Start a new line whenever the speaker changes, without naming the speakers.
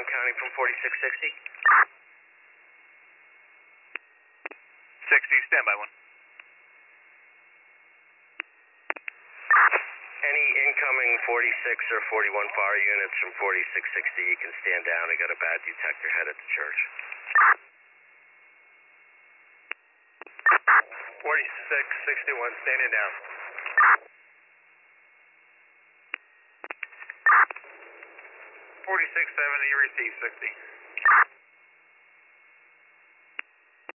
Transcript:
counting from 4660.
60, standby 1.
Any incoming 46 or 41 fire units from 4660, you can stand down. I got a bad detector headed to church.
4661, standing down. 4670, receive 60.